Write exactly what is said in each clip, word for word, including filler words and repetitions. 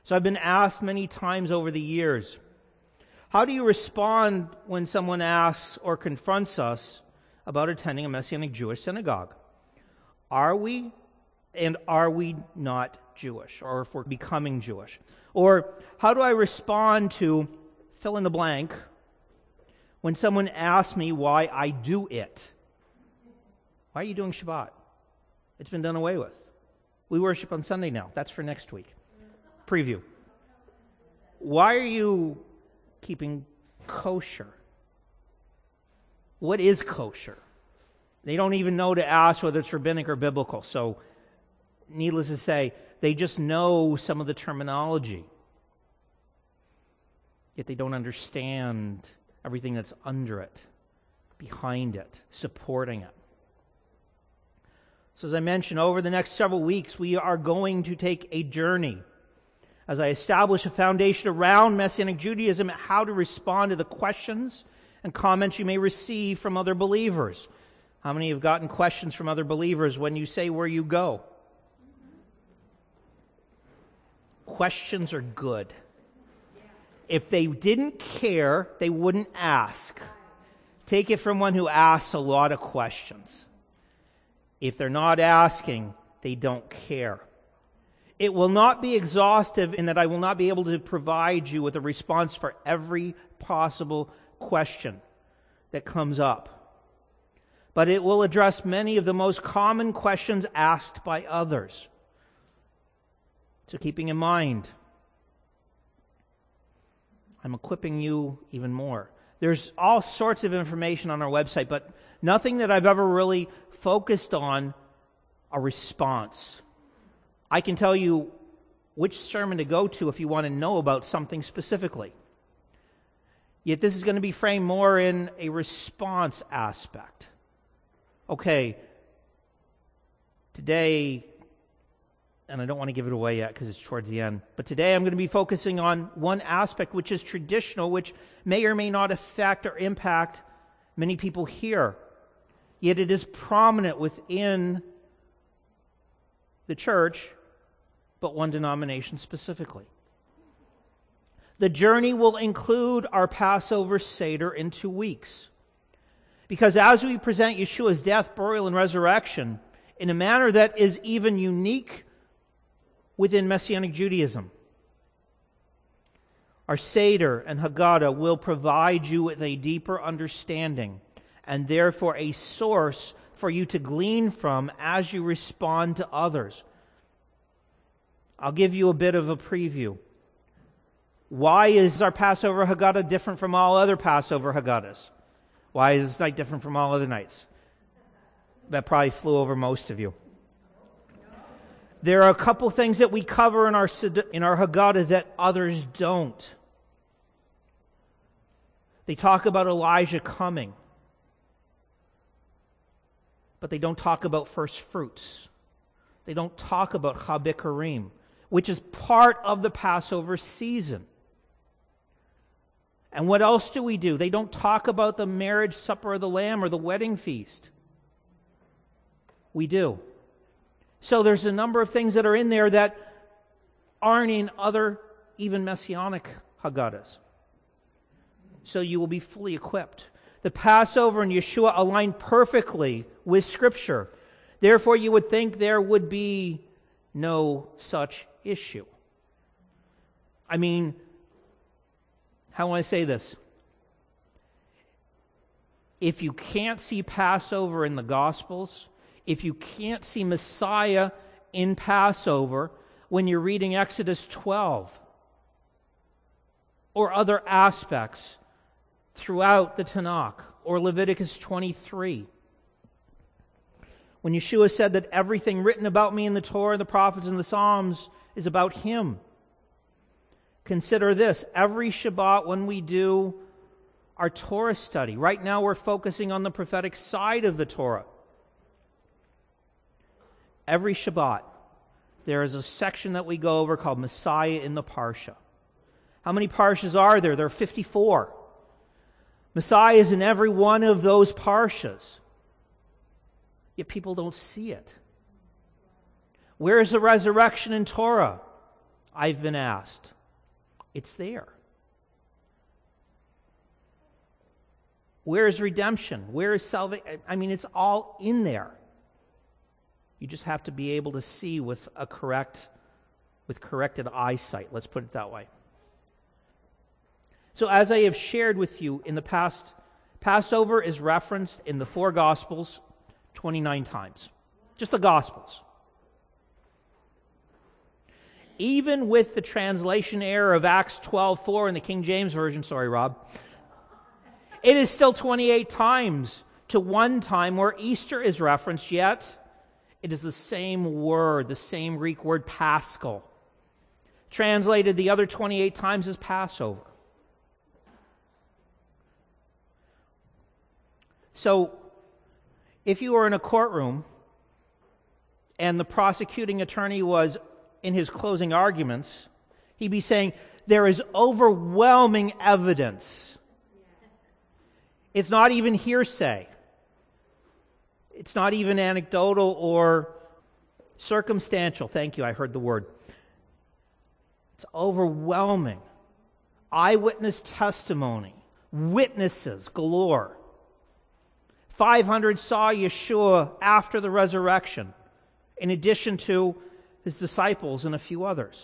So I've been asked many times over the years, how do you respond when someone asks or confronts us about attending a Messianic Jewish synagogue? Are we and are we not Jewish, or if we're becoming Jewish? Or how do I respond to fill in the blank when someone asks me why I do it? Why are you doing Shabbat? It's been done away with. We worship on Sunday now. That's for next week. Preview. Why are you keeping kosher? What is kosher? They don't even know to ask whether it's rabbinic or biblical. So, needless to say, they just know some of the terminology. Yet they don't understand everything that's under it, behind it, supporting it. So as I mentioned, over the next several weeks, we are going to take a journey as I establish a foundation around Messianic Judaism, how to respond to the questions and comments you may receive from other believers. How many have gotten questions from other believers when you say where you go? Questions are good. If they didn't care, they wouldn't ask. Take it from one who asks a lot of questions. If they're not asking, they don't care. It will not be exhaustive in that I will not be able to provide you with a response for every possible question that comes up. But it will address many of the most common questions asked by others. So keeping in mind, I'm equipping you even more. There's all sorts of information on our website, but nothing that I've ever really focused on a response. I can tell you which sermon to go to if you want to know about something specifically. Yet this is going to be framed more in a response aspect. Okay, today, and I don't want to give it away yet because it's towards the end, but today I'm going to be focusing on one aspect which is traditional, which may or may not affect or impact many people here. Yet it is prominent within the church, but one denomination specifically. The journey will include our Passover Seder in two weeks. Because as we present Yeshua's death, burial, and resurrection in a manner that is even unique within Messianic Judaism, our Seder and Haggadah will provide you with a deeper understanding and therefore a source for you to glean from as you respond to others. I'll give you a bit of a preview. Why is our Passover Haggadah different from all other Passover Haggadahs? Why is this night different from all other nights? That probably flew over most of you. There are a couple things that we cover in our in our Haggadah that others don't. They talk about Elijah coming, but they don't talk about first fruits. They don't talk about Habikarim, which is part of the Passover season. And what else do we do? They don't talk about the marriage supper of the Lamb or the wedding feast. We do. So there's a number of things that are in there that aren't in other, even Messianic Haggadahs. So you will be fully equipped. The Passover and Yeshua align perfectly with Scripture. Therefore, you would think there would be no such issue. I mean, how do I say this? If you can't see Passover in the Gospels, if you can't see Messiah in Passover when you're reading Exodus twelve or other aspects throughout the Tanakh or Leviticus twenty-three, when Yeshua said that everything written about me in the Torah, the prophets, and the Psalms is about Him. Consider this. Every Shabbat when we do our Torah study, right now we're focusing on the prophetic side of the Torah. Every Shabbat, there is a section that we go over called Messiah in the Parsha. How many Parshas are there? There are fifty-four. Messiah is in every one of those Parshas. Yet people don't see it. Where is the resurrection in Torah? I've been asked. It's there. Where is redemption? Where is salvation? I mean, it's all in there. You just have to be able to see with a correct, with corrected eyesight. Let's put it that way. So as I have shared with you in the past, Passover is referenced in the four Gospels twenty-nine times. Just the Gospels. Even with the translation error of Acts twelve four in the King James Version, sorry, Rob, it is still twenty-eight times to one time where Easter is referenced, yet it is the same word, the same Greek word, Paschal, translated the other twenty-eight times as Passover. So, if you were in a courtroom and the prosecuting attorney was in his closing arguments, he'd be saying, there is overwhelming evidence. It's not even hearsay. It's not even anecdotal or circumstantial. Thank you, I heard the word. It's overwhelming. Eyewitness testimony. Witnesses galore. five hundred saw Yeshua after the resurrection, in addition to his disciples and a few others.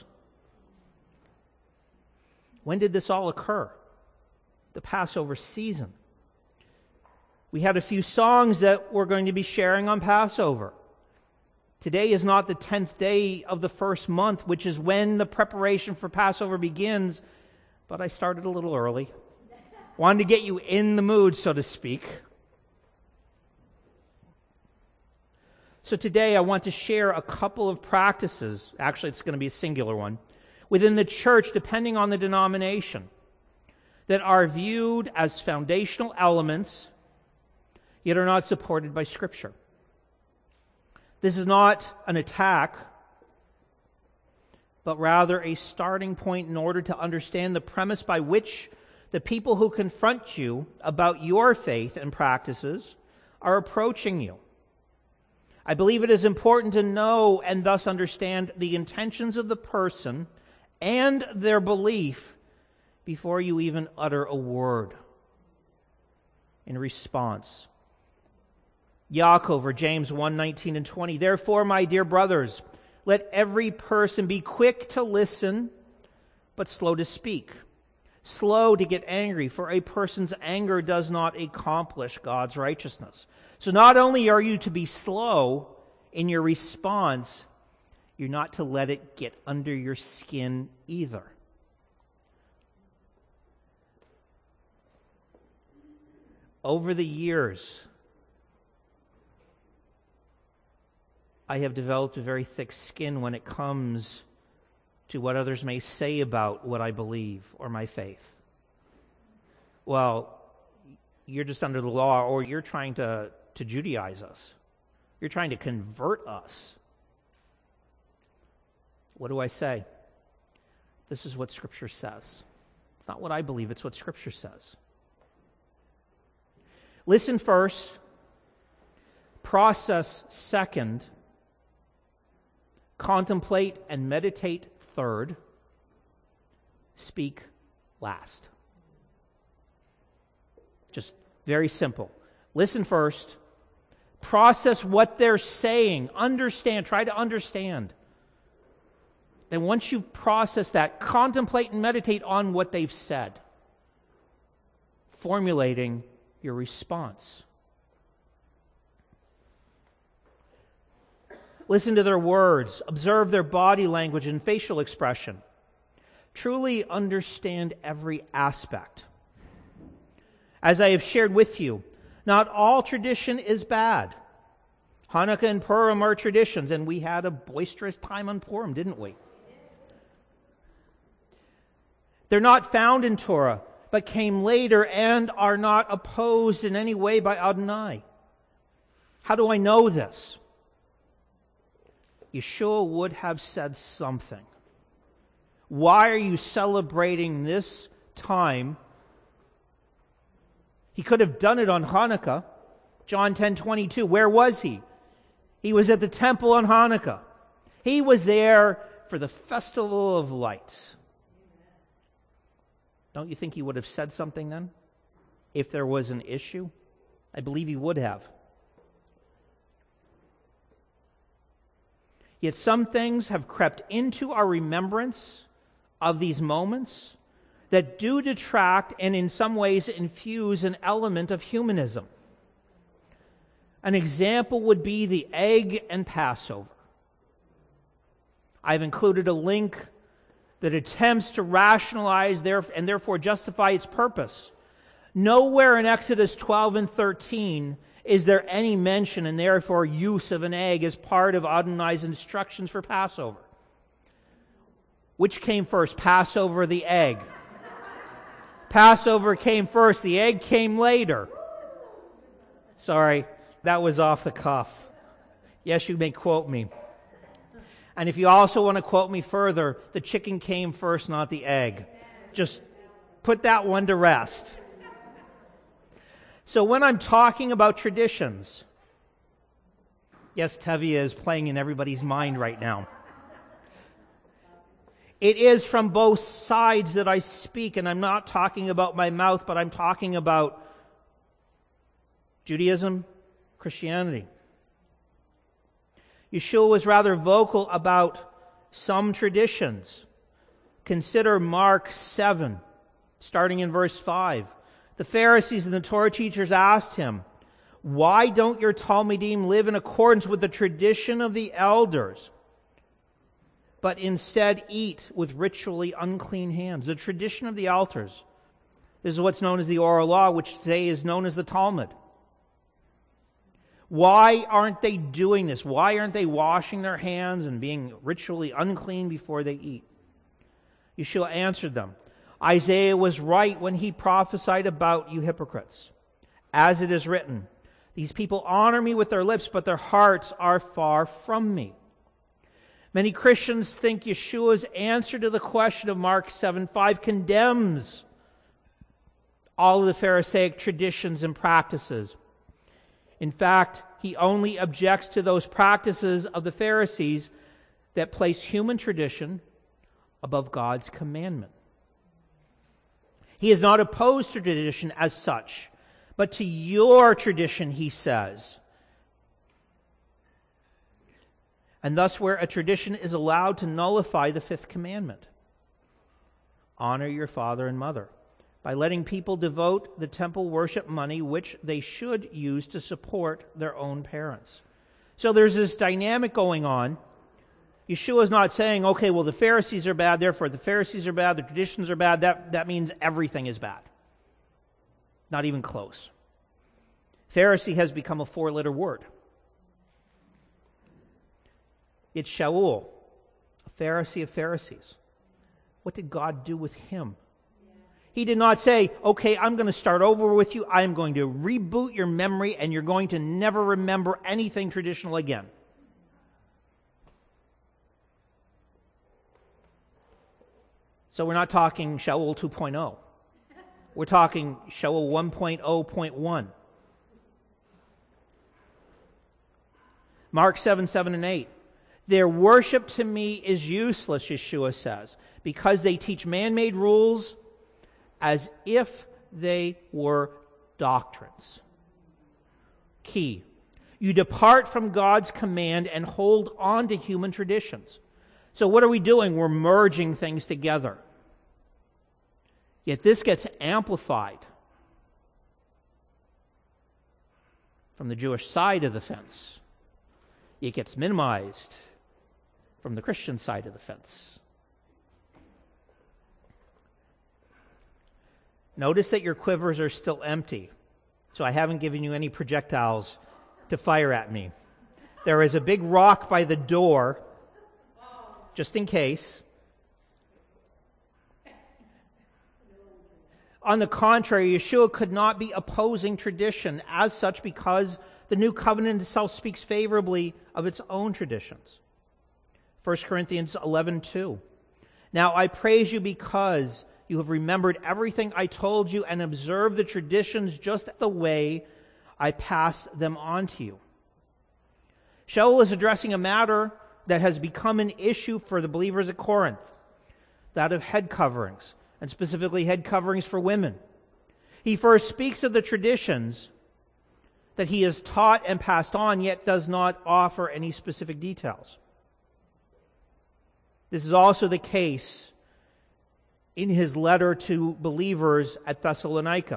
When did this all occur? The Passover season. We had a few songs that we're going to be sharing on Passover. Today is not the tenth day of the first month, which is when the preparation for Passover begins, but I started a little early. Wanted to get you in the mood, so to speak. So today I want to share a couple of practices, actually it's going to be a singular one, within the church, depending on the denomination, that are viewed as foundational elements, yet are not supported by Scripture. This is not an attack, but rather a starting point in order to understand the premise by which the people who confront you about your faith and practices are approaching you. I believe it is important to know and thus understand the intentions of the person and their belief before you even utter a word in response. Yaakov, or James one nineteen and twenty, therefore, my dear brothers, let every person be quick to listen, but slow to speak, slow to get angry, for a person's anger does not accomplish God's righteousness. So not only are you to be slow in your response, you're not to let it get under your skin either. Over the years, I have developed a very thick skin when it comes to what others may say about what I believe or my faith. Well, you're just under the law, or you're trying to, to Judaize us. You're trying to convert us. What do I say? This is what Scripture says. It's not what I believe, it's what Scripture says. Listen first, process second, contemplate and meditate third, speak last. Just very simple. Listen first, process what they're saying, understand, try to understand. Then once you've processed that, contemplate and meditate on what they've said, formulating your response. Listen to their words, observe their body language and facial expression. Truly understand every aspect. As I have shared with you, not all tradition is bad. Hanukkah and Purim are traditions, and we had a boisterous time on Purim, didn't we? They're not found in Torah, but came later and are not opposed in any way by Adonai. How do I know this? Yeshua would have said something. Why are you celebrating this time? He could have done it on Hanukkah. John ten twenty-two. Where was he? He was at the temple on Hanukkah. He was there for the festival of lights. Don't you think he would have said something then? If there was an issue? I believe he would have. Yet some things have crept into our remembrance of these moments that do detract and in some ways infuse an element of humanism. An example would be the egg and Passover. I've included a link that attempts to rationalize their, and therefore justify its purpose. Nowhere in Exodus twelve and thirteen is there any mention and therefore use of an egg as part of Adonai's instructions for Passover. Which came first, Passover or the egg? Passover came first, the egg came later. Sorry, that was off the cuff. Yes, you may quote me. And if you also want to quote me further, the chicken came first, not the egg. Just put that one to rest. So when I'm talking about traditions, yes, Tevye is playing in everybody's mind right now. It is from both sides that I speak, and I'm not talking about my mouth, but I'm talking about Judaism, Christianity. Yeshua was rather vocal about some traditions. Consider Mark seven, starting in verse five. The Pharisees and the Torah teachers asked him, "Why don't your Talmidim live in accordance with the tradition of the elders, but instead eat with ritually unclean hands?" The tradition of the elders. This is what's known as the oral law, which today is known as the Talmud. Why aren't they doing this? Why aren't they washing their hands and being ritually unclean before they eat? Yeshua answered them, "Isaiah was right when he prophesied about you hypocrites. As it is written, these people honor me with their lips, but their hearts are far from me." Many Christians think Yeshua's answer to the question of Mark seven five condemns all of the Pharisaic traditions and practices. In fact, he only objects to those practices of the Pharisees that place human tradition above God's commandment. He is not opposed to tradition as such, but to your tradition, he says. And thus where a tradition is allowed to nullify the fifth commandment. Honor your father and mother, by letting people devote the temple worship money which they should use to support their own parents. So there's this dynamic going on. Yeshua is not saying, okay, well, the Pharisees are bad, therefore the Pharisees are bad, the traditions are bad, that, that means everything is bad. Not even close. Pharisee has become a four-letter word. It's Shaul, a Pharisee of Pharisees. What did God do with him? He did not say, okay, I'm going to start over with you. I'm going to reboot your memory and you're going to never remember anything traditional again. So we're not talking Shaul two point oh. We're talking Shaul one point oh point one. Mark seven, seven, and eight. Their worship to me is useless, Yeshua says, because they teach man-made rules as if they were doctrines. Key. You depart from God's command and hold on to human traditions. So what are we doing? We're merging things together. Yet this gets amplified from the Jewish side of the fence. It gets minimized from the Christian side of the fence. Notice that your quivers are still empty, so I haven't given you any projectiles to fire at me. There is a big rock by the door, just in case. On the contrary, Yeshua could not be opposing tradition as such because the new covenant itself speaks favorably of its own traditions. First Corinthians eleven two. Now I praise you because you have remembered everything I told you and observed the traditions just the way I passed them on to you. Shaul is addressing a matter that has become an issue for the believers at Corinth, that of head coverings, and specifically head coverings for women. He first speaks of the traditions that he has taught and passed on, yet does not offer any specific details. This is also the case in his letter to believers at Thessalonica.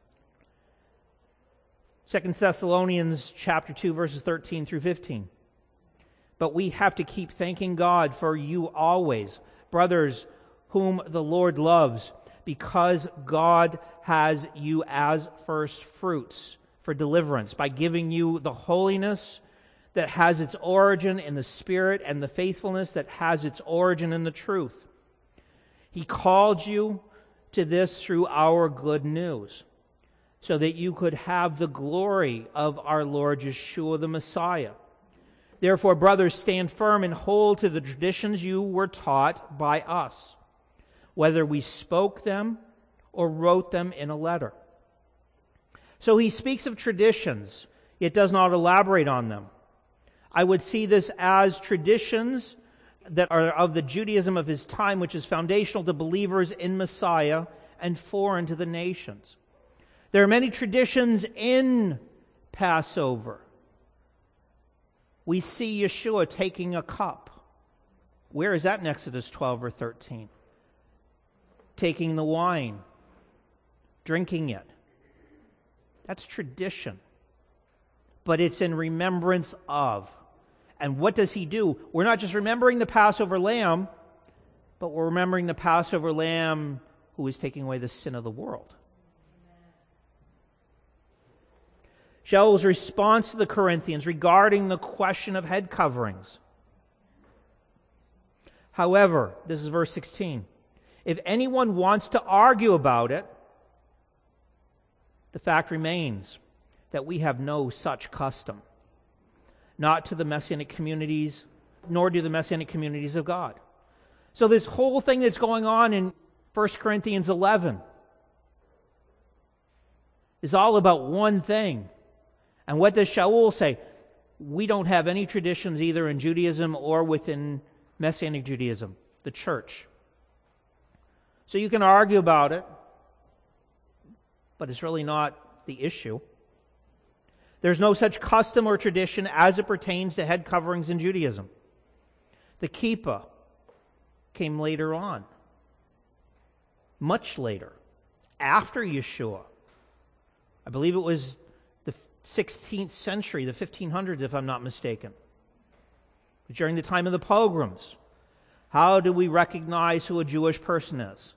Second Thessalonians chapter two, verses thirteen through fifteen. But we have to keep thanking God for you always, brothers whom the Lord loves, because God has you as first fruits for deliverance by giving you the holiness that has its origin in the Spirit and the faithfulness that has its origin in the truth. He called you to this through our good news, so that you could have the glory of our Lord Yeshua the Messiah. Therefore, brothers, stand firm and hold to the traditions you were taught by us, whether we spoke them or wrote them in a letter. So he speaks of traditions, yet does not elaborate on them. I would see this as traditions that are of the Judaism of his time, which is foundational to believers in Messiah and foreign to the nations. There are many traditions in Passover. We see Yeshua taking a cup. Where is that in Exodus twelve or thirteen? Taking the wine, drinking it. That's tradition. But it's in remembrance of. And what does he do? We're not just remembering the Passover lamb, but we're remembering the Passover lamb who is taking away the sin of the world. Shaul's response to the Corinthians regarding the question of head coverings. However, this is verse sixteen. If anyone wants to argue about it, the fact remains that we have no such custom. Not to the Messianic communities, nor do the Messianic communities of God. So this whole thing that's going on in First Corinthians eleven is all about one thing. And what does Shaul say? We don't have any traditions either in Judaism or within Messianic Judaism, the church. So you can argue about it, but it's really not the issue. There's no such custom or tradition as it pertains to head coverings in Judaism. The kippah came later on, much later, after Yeshua. I believe it was the sixteenth century, the fifteen hundreds, if I'm not mistaken. During the time of the pogroms, how do we recognize who a Jewish person is?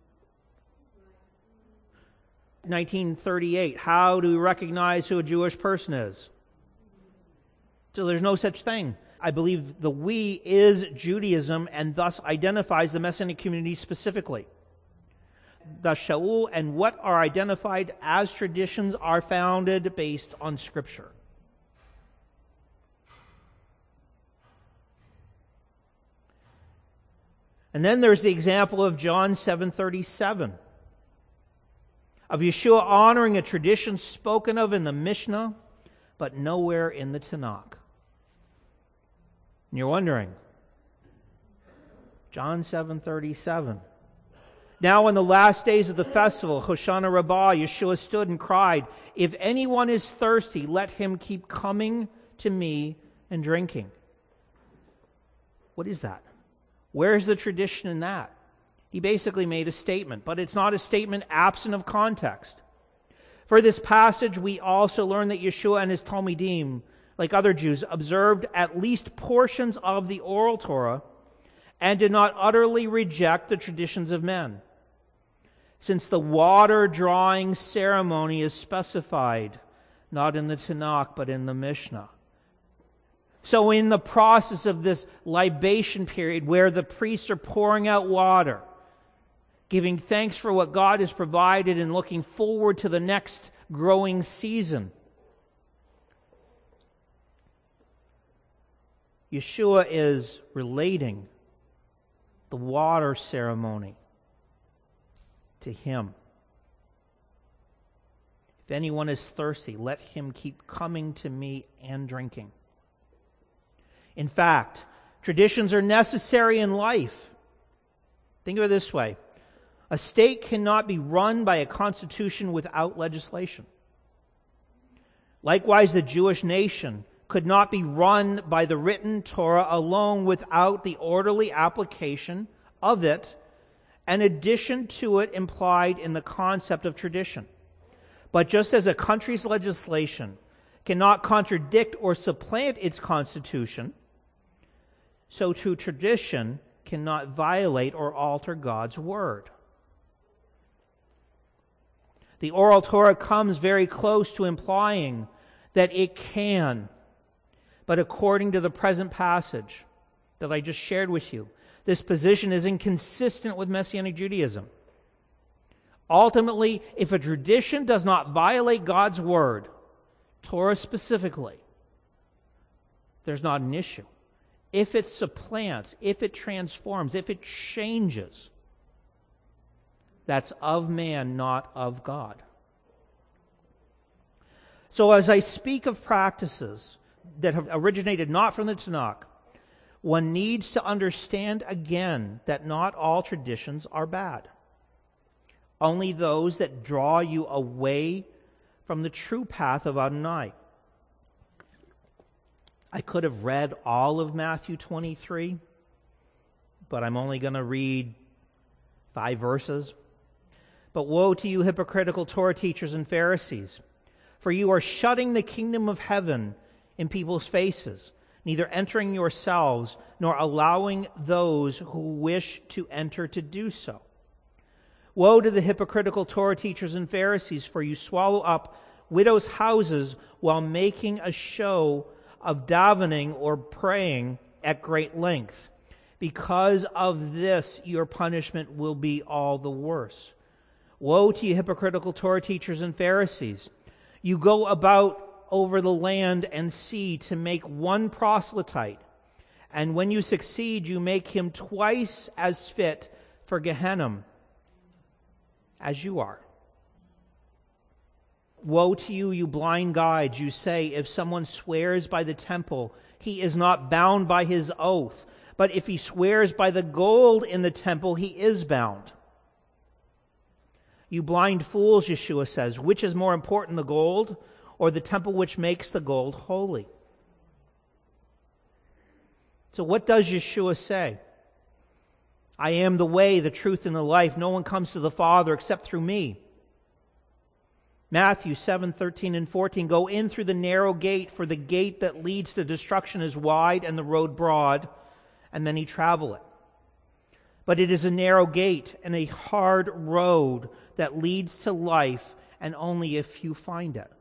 nineteen thirty-eight, how do we recognize who a Jewish person is? So there's no such thing. I believe the we is Judaism and thus identifies the Messianic community specifically. The Shaul and what are identified as traditions are founded based on Scripture. And then there's the example of John seven thirty-seven. Of Yeshua honoring a tradition spoken of in the Mishnah, but nowhere in the Tanakh. And you're wondering, John seven thirty-seven. Now in the last days of the festival, Hoshana Rabbah, Yeshua stood and cried, if anyone is thirsty, let him keep coming to me and drinking. What is that? Where is the tradition in that? He basically made a statement, but it's not a statement absent of context. For this passage, we also learn that Yeshua and his Talmidim, like other Jews, observed at least portions of the oral Torah and did not utterly reject the traditions of men, since the water drawing ceremony is specified not in the Tanakh but in the Mishnah. So in the process of this libation period where the priests are pouring out water, giving thanks for what God has provided and looking forward to the next growing season, Yeshua is relating the water ceremony to him. If anyone is thirsty, let him keep coming to me and drinking. In fact, Traditions are necessary in life. Think of it this way. A state cannot be run by a constitution without legislation. Likewise, the Jewish nation could not be run by the written Torah alone without the orderly application of it, and addition to it implied in the concept of tradition. But just as a country's legislation cannot contradict or supplant its constitution, so too tradition cannot violate or alter God's word. The oral Torah comes very close to implying that it can, but according to the present passage that I just shared with you, this position is inconsistent with Messianic Judaism. Ultimately, if a tradition does not violate God's word, Torah specifically, there's not an issue. If it supplants, if it transforms, if it changes, that's of man, not of God. So as I speak of practices that have originated not from the Tanakh, one needs to understand again that not all traditions are bad. Only those that draw you away from the true path of Adonai. I could have read all of Matthew twenty-three, but I'm only going to read five verses. But woe to you, hypocritical Torah teachers and Pharisees, for you are shutting the kingdom of heaven in people's faces, neither entering yourselves nor allowing those who wish to enter to do so. Woe to the hypocritical Torah teachers and Pharisees, for you swallow up widows' houses while making a show of davening or praying at great length. Because of this, your punishment will be all the worse. Woe to you, hypocritical Torah teachers and Pharisees! You go about over the land and sea to make one proselyte, and when you succeed, you make him twice as fit for Gehenna as you are. Woe to you, you blind guides! You say, if someone swears by the temple, he is not bound by his oath. But if he swears by the gold in the temple, he is bound. You blind fools, Yeshua says, which is more important, the gold or the temple which makes the gold holy? So what does Yeshua say? I am the way, the truth, and the life. No one comes to the Father except through me. Matthew seven, thirteen and fourteen, go in through the narrow gate, for the gate that leads to destruction is wide and the road broad, and many travel it. But it is a narrow gate and a hard road that leads to life, and only a few find it.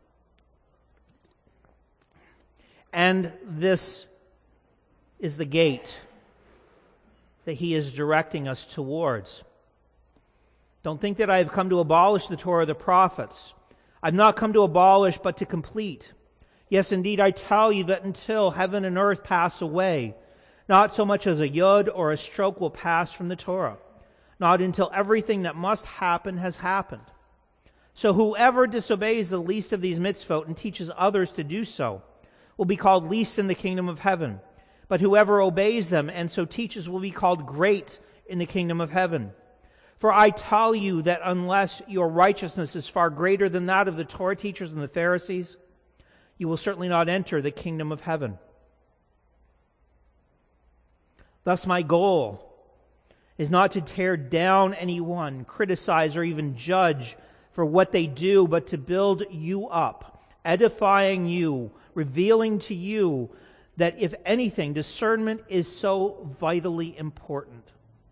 And this is the gate that he is directing us towards. Don't think that I have come to abolish the Torah of the prophets. I've not come to abolish, but to complete. Yes, indeed, I tell you that until heaven and earth pass away, not so much as a yud or a stroke will pass from the Torah, not until everything that must happen has happened. So whoever disobeys the least of these mitzvot and teaches others to do so will be called least in the kingdom of heaven. But whoever obeys them and so teaches will be called great in the kingdom of heaven. For I tell you that unless your righteousness is far greater than that of the Torah teachers and the Pharisees, you will certainly not enter the kingdom of heaven. Thus my goal is not to tear down anyone, criticize, or even judge for what they do, but to build you up, edifying you, revealing to you that, if anything, discernment is so vitally important.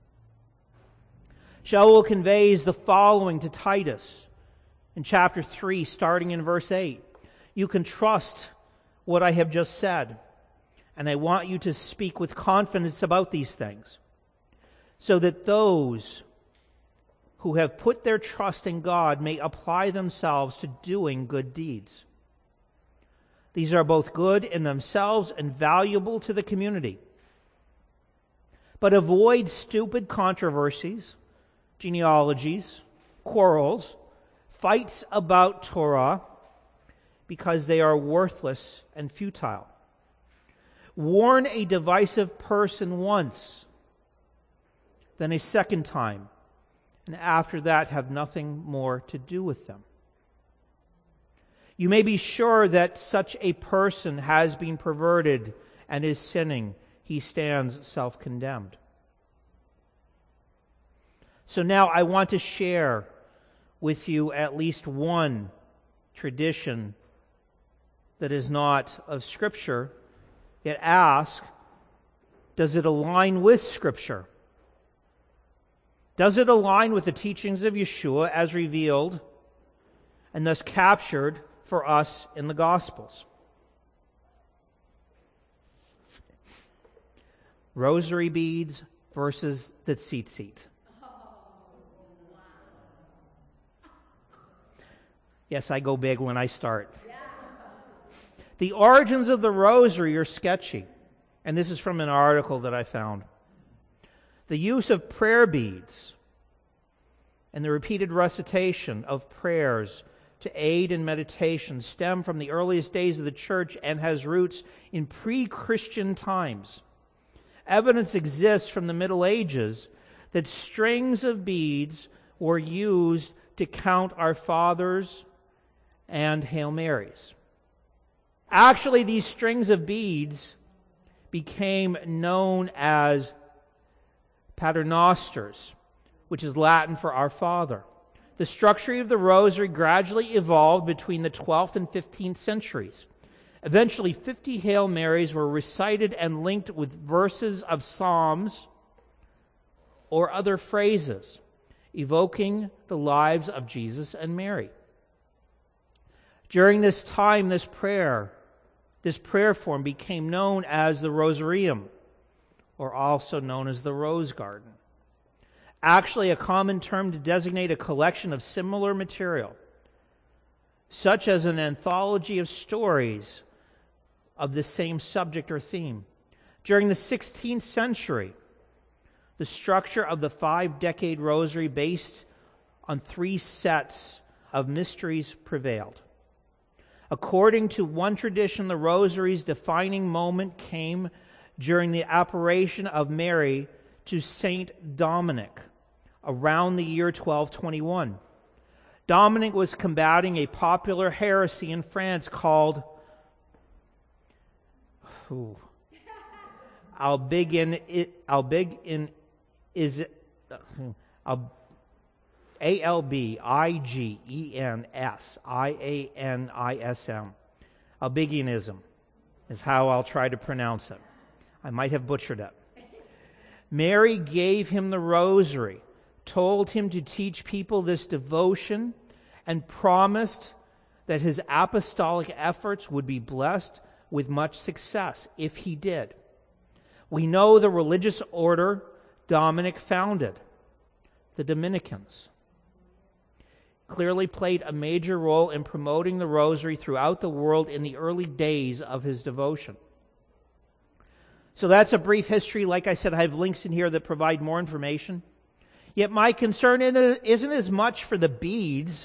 Shaul conveys the following to Titus in chapter three, starting in verse eight. You can trust what I have just said, and I want you to speak with confidence about these things, so that those who have put their trust in God may apply themselves to doing good deeds. These are both good in themselves and valuable to the community. But avoid stupid controversies, genealogies, quarrels, fights about Torah, because they are worthless and futile. Warn a divisive person once, then a second time, and after that have nothing more to do with them. You may be sure that such a person has been perverted and is sinning. He stands self-condemned. So now I want to share with you at least one tradition that is not of Scripture, yet ask, does it align with Scripture? Does it align with the teachings of Yeshua as revealed and thus captured for us in the Gospels? Rosary beads versus the tzitzit. Yes, I go big when I start. The origins of the rosary are sketchy, and this is from an article that I found. The use of prayer beads and the repeated recitation of prayers to aid in meditation stem from the earliest days of the church and has roots in pre-Christian times. Evidence exists from the Middle Ages that strings of beads were used to count Our Fathers and Hail Marys. Actually, these strings of beads became known as paternosters, which is Latin for Our Father. The structure of the rosary gradually evolved between the twelfth and fifteenth centuries. Eventually, fifty Hail Marys were recited and linked with verses of Psalms or other phrases evoking the lives of Jesus and Mary. During this time, this prayer, this prayer form became known as the Rosarium, or also known as the Rose Garden. Actually, a common term to designate a collection of similar material, such as an anthology of stories of the same subject or theme. During the sixteenth century, the structure of the five-decade rosary based on three sets of mysteries prevailed. According to one tradition, the rosary's defining moment came during the apparition of Mary to Saint Dominic around the year twelve twenty-one. Dominic was combating a popular heresy in France called ooh, Albigin, Albigin is it, Al, A L B I G E N S I A N I S M. Albigianism is how I'll try to pronounce it. I might have butchered it. Mary gave him the rosary, told him to teach people this devotion, and promised that his apostolic efforts would be blessed with much success if he did. We know the religious order Dominic founded, the Dominicans, clearly played a major role in promoting the rosary throughout the world in the early days of his devotion. So that's a brief history. Like I said, I have links in here that provide more information. Yet my concern isn't as much for the beads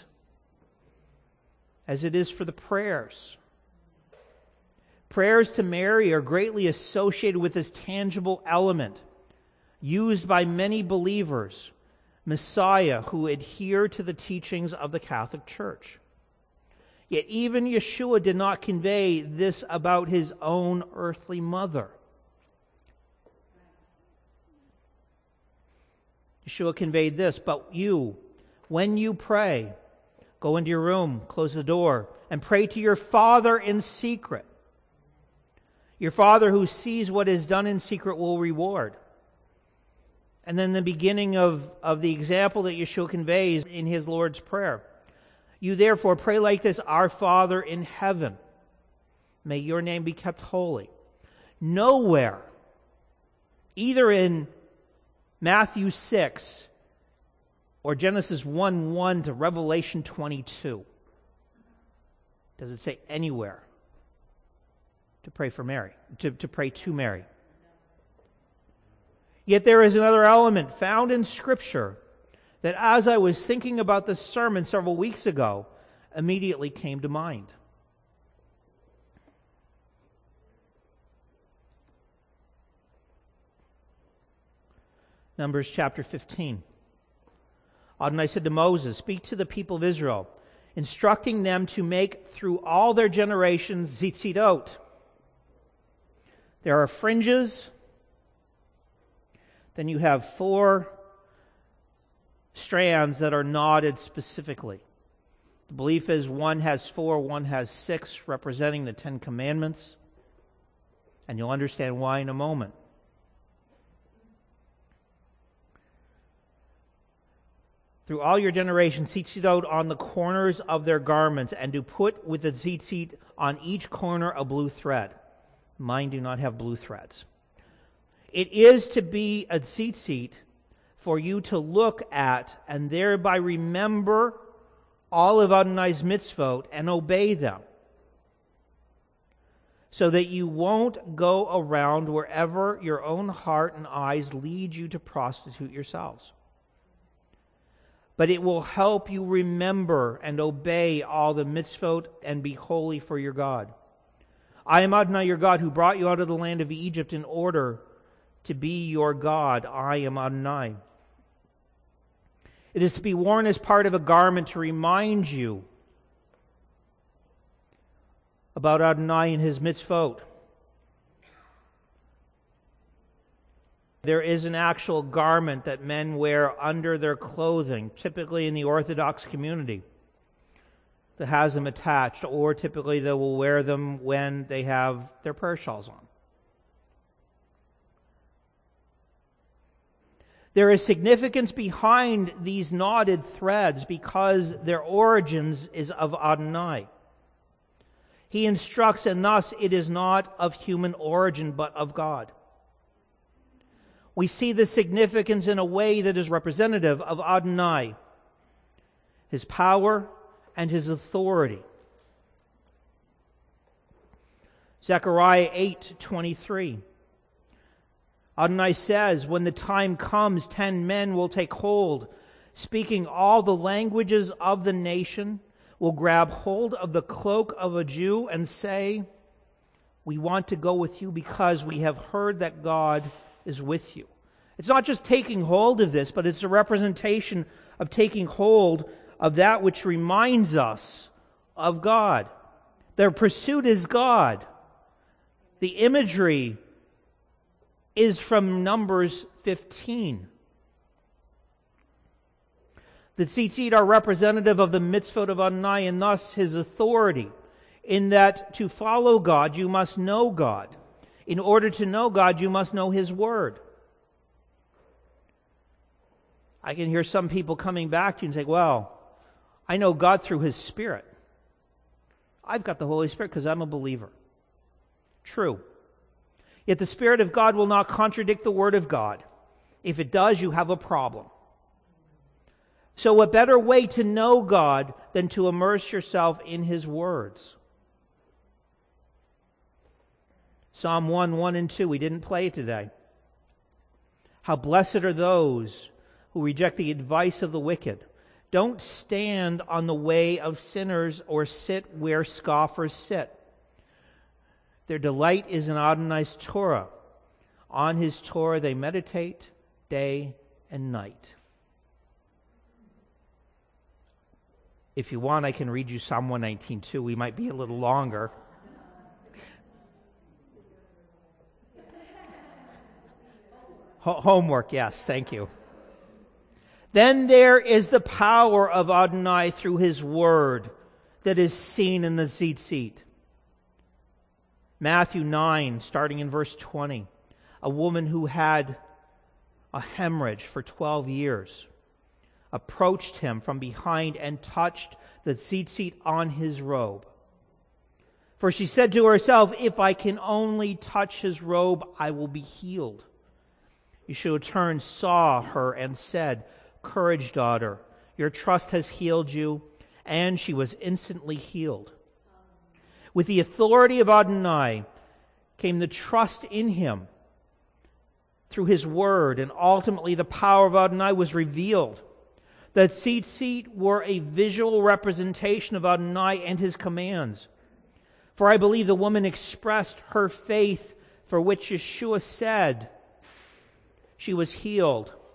as it is for the prayers. Prayers to Mary are greatly associated with this tangible element used by many believers, Messiah, who adhere to the teachings of the Catholic Church. Yet even Yeshua did not convey this about his own earthly mother. Yeshua conveyed this, but you, when you pray, go into your room, close the door, and pray to your Father in secret. Your Father who sees what is done in secret will reward. And then the beginning of, of the example that Yeshua conveys in his Lord's Prayer. You therefore pray like this, Our Father in heaven, may your name be kept holy. Nowhere, either in Matthew six or Genesis one one to Revelation twenty-two, does it say anywhere to pray for Mary, to, to pray to Mary. Yet there is another element found in Scripture that, as I was thinking about this sermon several weeks ago, immediately came to mind. Numbers chapter fifteen. Adonai said to Moses, "Speak to the people of Israel, instructing them to make through all their generations tzitzit. There are fringes. Then you have four strands that are knotted specifically. The belief is one has four, one has six, representing the Ten Commandments. And you'll understand why in a moment. Through all your generations, tzitzit on the corners of their garments, and to put with the tzitzit on each corner a blue thread." Mine do not have blue threads. It is to be a tzitzit for you to look at and thereby remember all of Adonai's mitzvot and obey them, so that you won't go around wherever your own heart and eyes lead you to prostitute yourselves. But it will help you remember and obey all the mitzvot and be holy for your God. I am Adonai your God, who brought you out of the land of Egypt in order to be your God. I am Adonai. It is to be worn as part of a garment to remind you about Adonai and his mitzvot. There is an actual garment that men wear under their clothing, typically in the Orthodox community, that has them attached, or typically they will wear them when they have their prayer shawls on. There is significance behind these knotted threads because their origins is of Adonai. He instructs, and thus it is not of human origin, but of God. We see the significance in a way that is representative of Adonai, his power and his authority. Zechariah eight twenty-three. Adonai says, "When the time comes, ten men will take hold, speaking all the languages of the nation, will grab hold of the cloak of a Jew and say, 'We want to go with you because we have heard that God is with you.'" It's not just taking hold of this, but it's a representation of taking hold of that which reminds us of God. Their pursuit is God. The imagery is from Numbers fifteen. The tzitzit are representative of the mitzvot of Adonai and thus his authority, in that to follow God, you must know God. In order to know God, you must know his word. I can hear some people coming back to you and say, "Well, I know God through his Spirit. I've got the Holy Spirit because I'm a believer." True. Yet the Spirit of God will not contradict the Word of God. If it does, you have a problem. So what better way to know God than to immerse yourself in his words? Psalm one, one and two, we didn't play it today. How blessed are those who reject the advice of the wicked. Don't stand on the way of sinners or sit where scoffers sit. Their delight is in Adonai's Torah. On his Torah they meditate day and night. If you want, I can read you Psalm one nineteen too. We might be a little longer. Ho- homework, yes, thank you. Then there is the power of Adonai through his word that is seen in the tzitzit. Matthew nine, starting in verse twenty. A woman who had a hemorrhage for twelve years approached him from behind and touched the tzitzit on his robe. For she said to herself, "If I can only touch his robe, I will be healed." Yeshua turned, saw her, and said, "Courage, daughter, your trust has healed you." And she was instantly healed. With the authority of Adonai came the trust in him through his word, and ultimately the power of Adonai was revealed. The tzitzit were a visual representation of Adonai and his commands. For I believe the woman expressed her faith, for which Yeshua said she was healed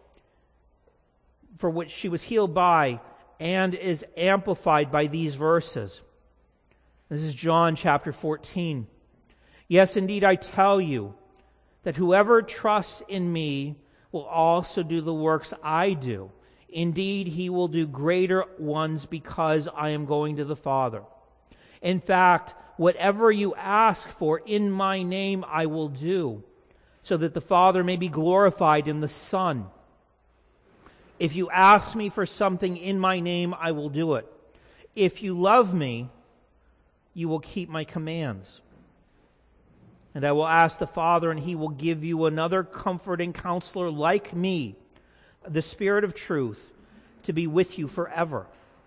for which she was healed by, and is amplified by these verses. This is John chapter fourteen. Yes, indeed, I tell you that whoever trusts in me will also do the works I do. Indeed, he will do greater ones because I am going to the Father. In fact, whatever you ask for in my name I will do, so that the Father may be glorified in the Son. If you ask me for something in my name, I will do it. If you love me, you will keep my commands. And I will ask the Father, and he will give you another comforting counselor like me, the Spirit of truth, to be with you forever.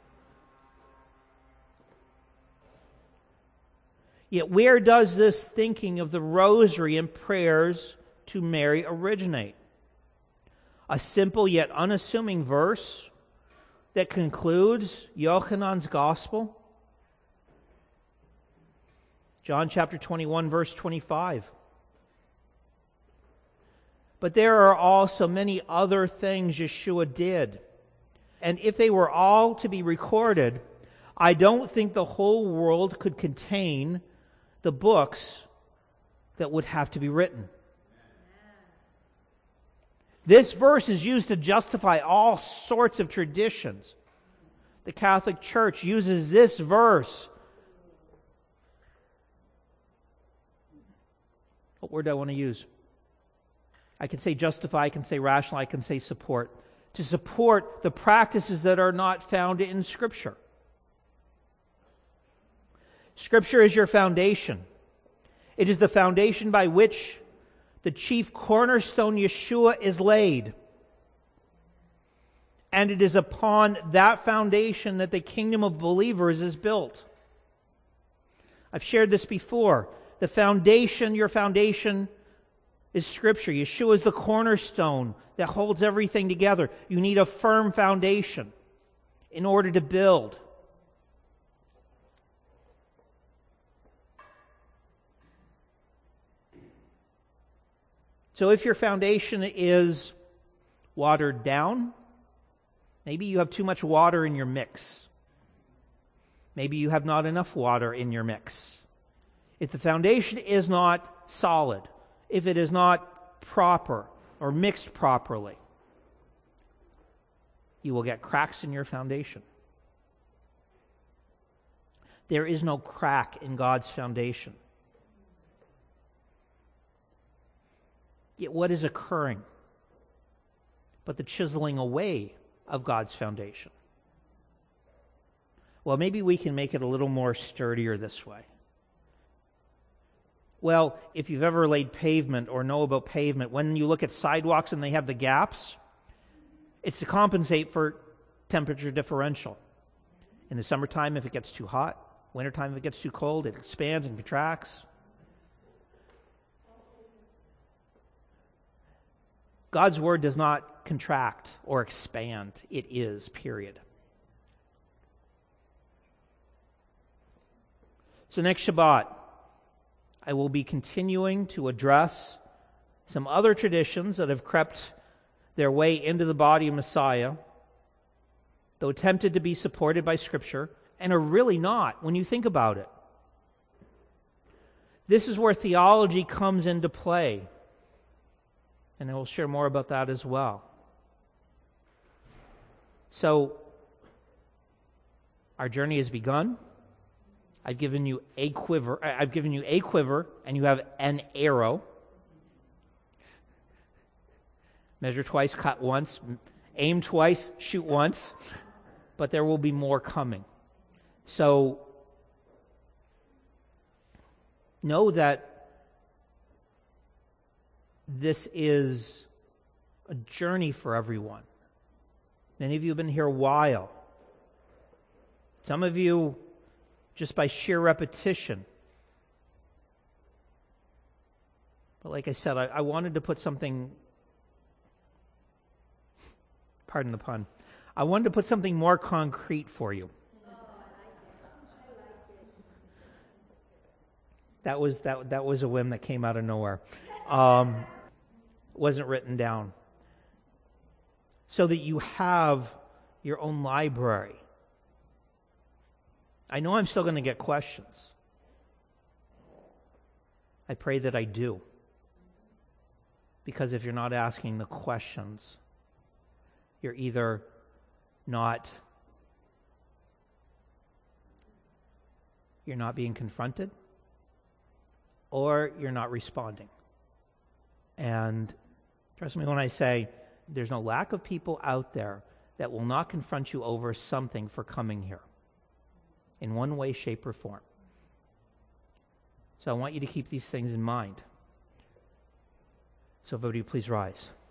Yet where does this thinking of the rosary and prayers to Mary originate? A simple yet unassuming verse that concludes Yochanan's Gospel. John chapter twenty-one, verse twenty-five. But there are also many other things Yeshua did. And if they were all to be recorded, I don't think the whole world could contain the books that would have to be written. This verse is used to justify all sorts of traditions. The Catholic Church uses this verse. What word do I want to use? I can say justify, I can say rational, I can say support. To support the practices that are not found in Scripture. Scripture is your foundation. It is the foundation by which the chief cornerstone, Yeshua, is laid. And it is upon that foundation that the kingdom of believers is built. I've shared this before. The foundation, your foundation, is Scripture. Yeshua is the cornerstone that holds everything together. You need a firm foundation in order to build. So if your foundation is watered down, maybe you have too much water in your mix. Maybe you have not enough water in your mix. If the foundation is not solid, if it is not proper or mixed properly, you will get cracks in your foundation. There is no crack in God's foundation. Yet what is occurring but the chiseling away of God's foundation? Well, maybe we can make it a little more sturdier this way. Well, if you've ever laid pavement or know about pavement, when you look at sidewalks and they have the gaps, it's to compensate for temperature differential. In the summertime, if it gets too hot, wintertime, if it gets too cold, it expands and contracts. God's word does not contract or expand. It is, period. So next Shabbat, I will be continuing to address some other traditions that have crept their way into the body of Messiah, though attempted to be supported by Scripture, and are really not when you think about it. This is where theology comes into play. And I will share more about that as well. So, our journey has begun. I've given you a quiver. I've given you a quiver, and you have an arrow. Measure twice, cut once. Aim twice, shoot once. But there will be more coming. So, know that this is a journey for everyone. Many of you have been here a while. Some of you, just by sheer repetition. But like I said, I, I wanted to put something, pardon the pun, I wanted to put something more concrete for you. That was that that was a whim that came out of nowhere. Um, wasn't written down. so that you have your own library. I know I'm still going to get questions. I pray that I do. Because if you're not asking the questions, you're either not you're not being confronted, or you're not responding. And trust me when I say there's no lack of people out there that will not confront you over something for coming here in one way, shape, or form. So I want you to keep these things in mind. So, would you please rise?